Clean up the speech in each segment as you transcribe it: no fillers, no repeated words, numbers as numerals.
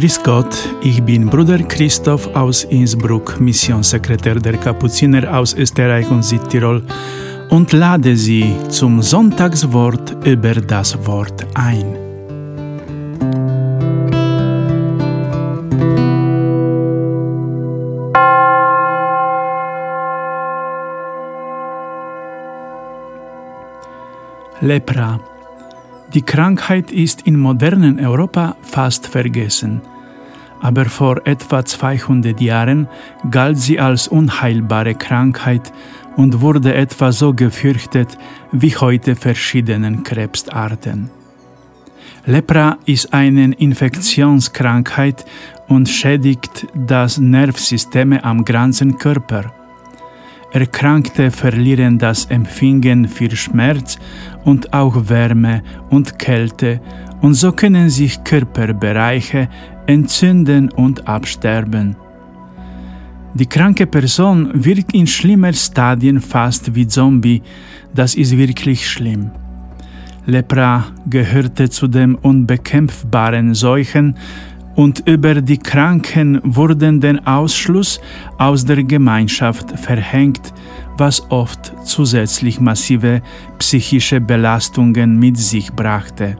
Grüß Gott, ich bin Bruder Christoph aus Innsbruck, Missionssekretär der Kapuziner aus Österreich und Südtirol und lade Sie zum Sonntagswort über das Wort ein. Lepra. Die Krankheit ist in modernen Europa fast vergessen, aber vor etwa 200 Jahren galt sie als unheilbare Krankheit und wurde etwa so gefürchtet wie heute verschiedene Krebsarten. Lepra ist eine Infektionskrankheit und schädigt das Nervensystem am ganzen Körper. Erkrankte verlieren das Empfinden für Schmerz und auch Wärme und Kälte und so können sich Körperbereiche entzünden und absterben. Die kranke Person wirkt in schlimmen Stadien fast wie Zombie, das ist wirklich schlimm. Lepra gehörte zu den unbekämpfbaren Seuchen und über die Kranken wurden den Ausschluss aus der Gemeinschaft verhängt, was oft zusätzlich massive psychische Belastungen mit sich brachte.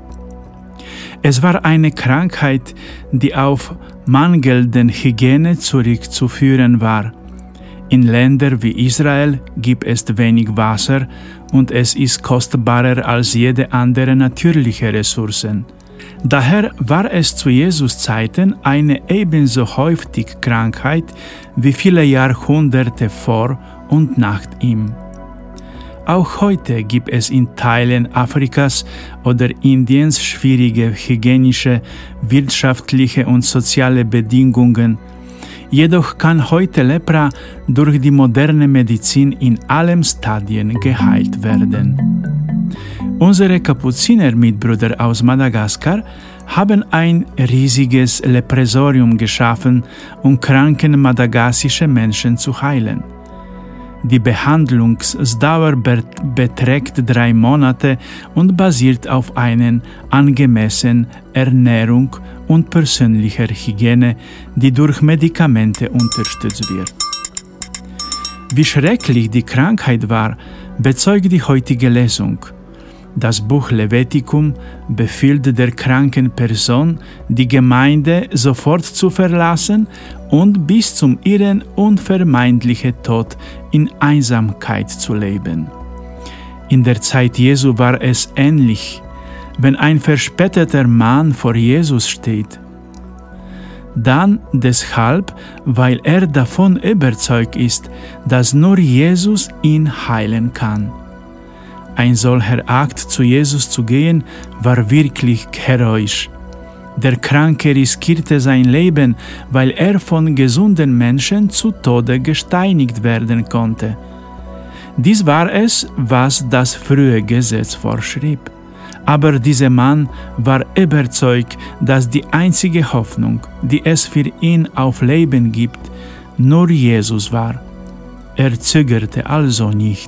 Es war eine Krankheit, die auf mangelnde Hygiene zurückzuführen war. In Ländern wie Israel gibt es wenig Wasser und es ist kostbarer als jede andere natürliche Ressource. Daher war es zu Jesus Zeiten eine ebenso häufige Krankheit wie viele Jahrhunderte vor und nach ihm. Auch heute gibt es in Teilen Afrikas oder Indiens schwierige hygienische, wirtschaftliche und soziale Bedingungen. Jedoch kann heute Lepra durch die moderne Medizin in allen Stadien geheilt werden. Unsere Kapuzinermitbrüder aus Madagaskar haben ein riesiges Leprosorium geschaffen, um kranken madagassische Menschen zu heilen. Die Behandlungsdauer beträgt 3 Monate und basiert auf einer angemessenen Ernährung und persönlicher Hygiene, die durch Medikamente unterstützt wird. Wie schrecklich die Krankheit war, bezeugt die heutige Lesung. Das Buch Levitikum befiehlt der kranken Person, die Gemeinde sofort zu verlassen und bis zum ihren unvermeidlichen Tod in Einsamkeit zu leben. In der Zeit Jesu war es ähnlich, wenn ein verspäteter Mann vor Jesus steht. Dann deshalb, weil er davon überzeugt ist, dass nur Jesus ihn heilen kann. Ein solcher Akt, zu Jesus zu gehen, war wirklich heroisch. Der Kranke riskierte sein Leben, weil er von gesunden Menschen zu Tode gesteinigt werden konnte. Dies war es, was das frühe Gesetz vorschrieb. Aber dieser Mann war überzeugt, dass die einzige Hoffnung, die es für ihn auf Leben gibt, nur Jesus war. Er zögerte also nicht.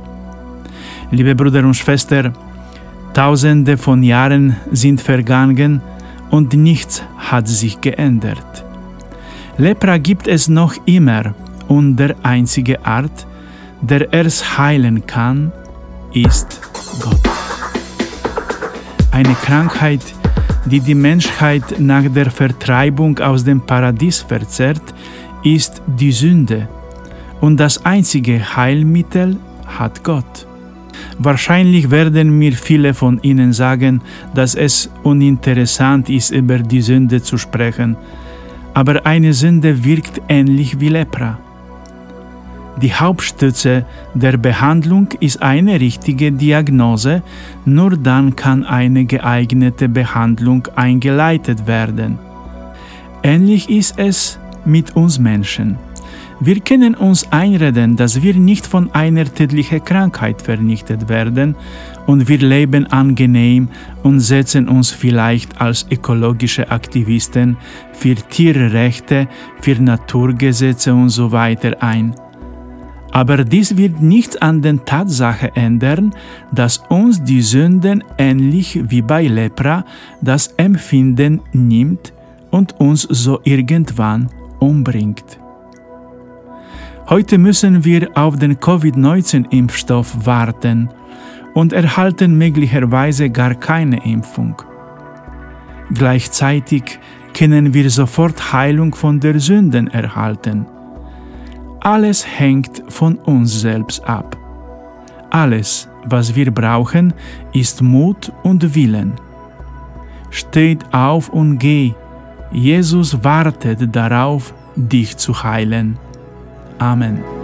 Liebe Brüder und Schwestern, Tausende von Jahren sind vergangen und nichts hat sich geändert. Lepra gibt es noch immer und der einzige Art, der es heilen kann, ist Gott. Eine Krankheit, die die Menschheit nach der Vertreibung aus dem Paradies verzehrt, ist die Sünde. Und das einzige Heilmittel hat Gott. Wahrscheinlich werden mir viele von Ihnen sagen, dass es uninteressant ist, über die Sünde zu sprechen, aber eine Sünde wirkt ähnlich wie Lepra. Die Hauptstütze der Behandlung ist eine richtige Diagnose, nur dann kann eine geeignete Behandlung eingeleitet werden. Ähnlich ist es mit uns Menschen. Wir können uns einreden, dass wir nicht von einer tödlichen Krankheit vernichtet werden und wir leben angenehm und setzen uns vielleicht als ökologische Aktivisten für Tierrechte, für Naturgesetze und so weiter ein. Aber dies wird nichts an der Tatsache ändern, dass uns die Sünden ähnlich wie bei Lepra das Empfinden nimmt und uns so irgendwann umbringt. Heute müssen wir auf den Covid-19-Impfstoff warten und erhalten möglicherweise gar keine Impfung. Gleichzeitig können wir sofort Heilung von der Sünden erhalten. Alles hängt von uns selbst ab. Alles, was wir brauchen, ist Mut und Willen. Steht auf und geh. Jesus wartet darauf, dich zu heilen. Amen.